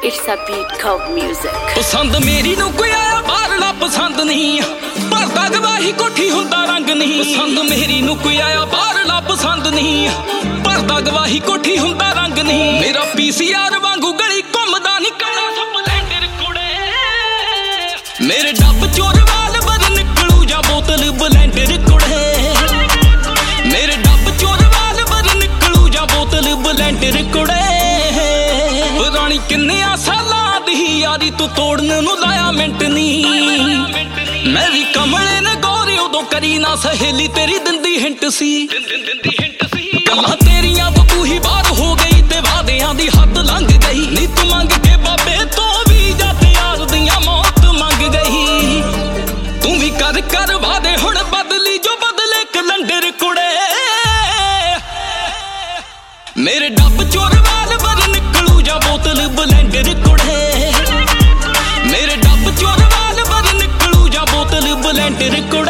It's a beat called music. पसंद मेरी नू कोई आया बाहरला पसंद नहीं भरदा गवाही कोठी हुंदा रंग नहीं पसंद मेरी नू कोई आया बाहरला पसंद नहीं भरदा गवाही कोठी हुंदा रंग नहीं मेरा पीसीआर वांगू गली घुमदा नहीं काला स्पलेंडर कुड़े मेरे डब चोर वाल बर निकलू जा बोतल ब्लेंडर कुड़े मेरे डब चोर वाल बर निकलू जा बोतल ब्लेंडर कुड़े पुरानी किन्ने सालां दी यारी तू तोड़ने नू लाया मिंट नहीं मैं भी कमले ने गौरी उदों करी ना सहेली तेरी दिंदी हिंट सी गल्लां तेरियां तू ही बाहर हो गई ते वादियां दी हद लंघ गई नी तू मंग के बाबे तो भी जद यार दियां मौत मंग गई तू भी कर वादे हुण बदली जो बदले कलंडर कुड़े मेरे डब चोर वाल बर निकलू जा बोतल ब्लेंडर कुड़े मेरे डब चोर वाल बर निकलू जा बोतल ब्लेंडर कुड़े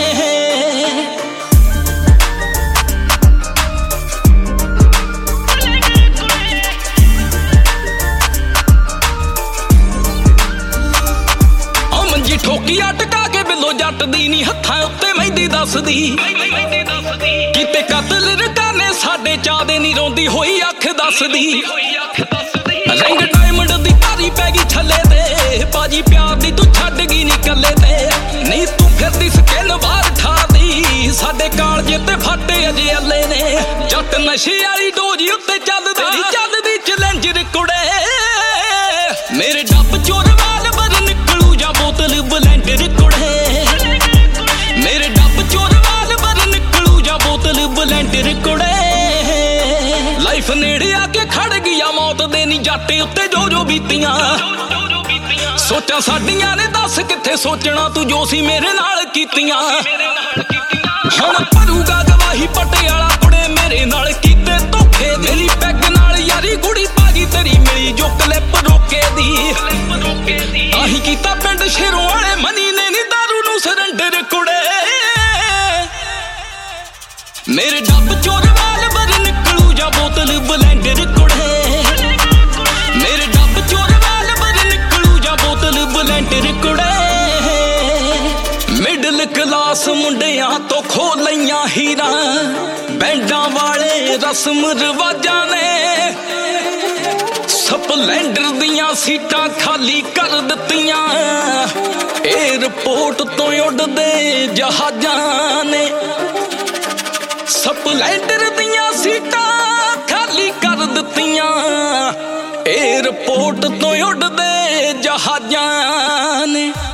मंजी ठोकी अटका के बिलो जट दी नी हत्थां उत्ते मेहंदी दसदी किते कतल रकाने साडे चादे नी रोंदी होई अख दसदी रंग डायमंड दी तारी पै गई छले ते बाजी प्यार दी तू छड्ड गई नी कल्ले ते नी तू फिरदी स्किन बाहर ठादी साडे कालजे ते फटे अजे अल्ले ने जट नशे वाली डोजी उत्ते चलदी चैलेंजर कुड़े मेरे डब चोर वाल बर निकलू जा बोतल ब्लेंडर कुड़े मेरे डब चोर वाल बर निकलू जा बोतल ब्लेंडर कुड़े लाइफ नेड़े आके खड़ गया मौत दे नी जाटे उत्ते जो बीतियां सोचा साडियां ने दस किथे सोचना तू जो सी मेरे नाल कीतियां हुण भरूगा गवाही पटियाला कुड़े मेरे नाल कीते धोखे मेरी पैग नाल यारी गुड़ी भाजी तेरी मिली जो क्लिप रोके दी आही कीता पिंड शेरों वाले मनी ने नी दारू नू सरंडर कुड़े मेरे डब चोर वाल बर निकलू जा बोतल ब्लेंडर कुड़े मेरे डब चोर वाल बर निकलू जा बोतल ब्लेंडर कुड़े मिडल क्लास मुंडियां तो खो लईयां हीरा बैंडां वाले रस्म रिवाजां ने स्पलेंडर दियां सीटां खाली कर दित्तियां एयरपोर्ट तो उड़दे जहाजां ने स्पलेंडर दियां सीटां खाली कर दित्तियां एयरपोर्ट तो उड़दे जहाजां ने